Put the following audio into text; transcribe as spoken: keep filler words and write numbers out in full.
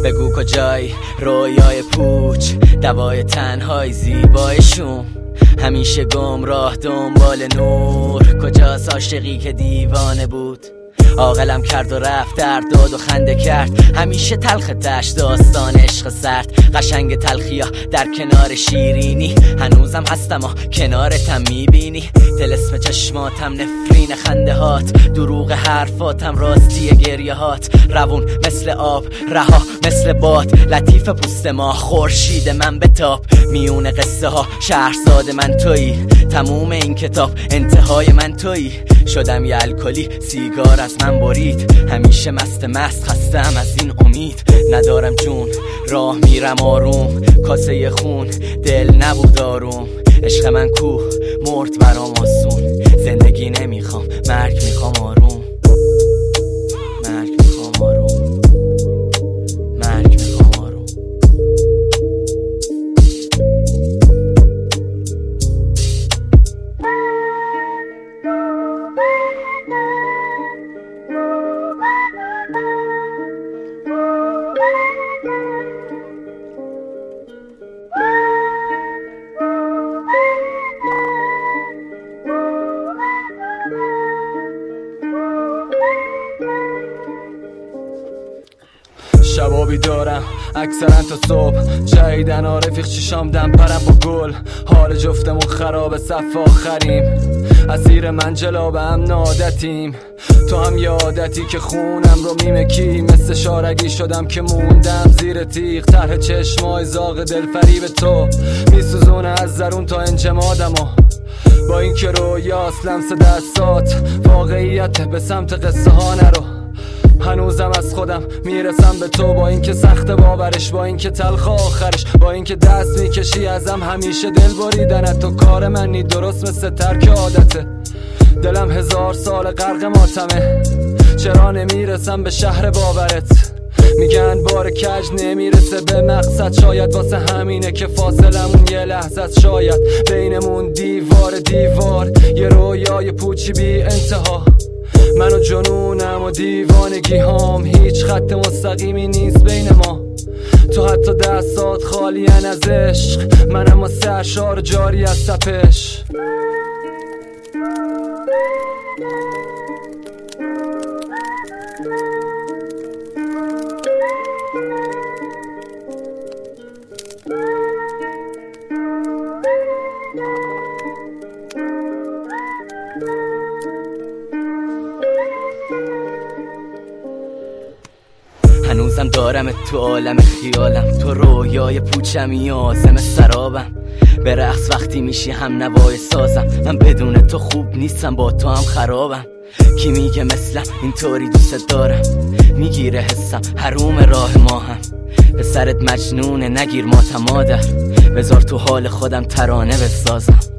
بگو کجایی رویای پوچ، دوای تنهای زیبایشون، همیشه گمراه دنبال نور. کجاست عاشقی که دیوانه بود، عاقلم کرد و رفت در داد و خنده کرد. همیشه تلخ تش داستان عشق سرد، قشنگ تلخیا در کنار شیرینی. هنوزم هستم و کنارتم میبینی، طلسم چشماتم نفرین خنده هات، دروغ حرفاتم راستی گریه هات. روون مثل آب رها مثل باد، لطیف پوست ما خورشید من بتاب. میون قصه ها شهرزاد من تویی، تموم این کتاب انتهای من تویی. شدم یه الکلی سیگار از من برید، همیشه مست مست خستم از این امید. ندارم جون راه میرم آروم، کاسه خون دل نبود آروم. عشق من کو مرد برام آسون، زندگی نمیخوام مرگ میخوام آروم. مرگ میخوام آروم، مرگ میخوام آروم. شبابی دارم اکثرا تا صبح، جاییدن رفیق چشام دم پرم با گل. حال جفتمون خراب صف آخریم، اسیر من جلابه هم نادتیم. تو هم یه عادتی که خونم رو میمکی، مثل شارگی شدم که موندم زیر تیغ. طرح چشمای زاغ دلفریب تو میسوزونه از درون تا انجمادم و با این که رویاست لمس دستات، واقعیت به سمت قصه ها نرو. هنوزم از خودم میرسم به تو، با این که سخت باورش، با این که تلخ آخرش، با این که دست میکشی ازم همیشه دل بریدنت. تو کار منی درست مثل ترک عادته، دلم هزار سال غرق ماتمه. چرا نمیرسم به شهر باورت؟ میگن بار کج نمیرسه به مقصد، شاید واسه همینه که فاصلمون یه لحظه. شاید بینمون دیوار دیوار، یه رویای پوچی بی انتها. من و جنونم و دیوانگی هام، هیچ خط مستقیمی نیست بین ما. تو حتی دستات خالیان از عشق، من اما سرشار جاری از تپش. هنوزم دارم تو عالم خیالم، تو رویای پوچمی آزم سرابم. به رقص وقتی میشی هم نوای سازم، من بدون تو خوب نیستم با تو هم خرابم. کی میگه مثلم اینطوری دوست دارم، میگیره حسم حروم راه ما هم. به سرت مجنونه نگیر ماتم مادر، بذار تو حال خودم ترانه بسازم.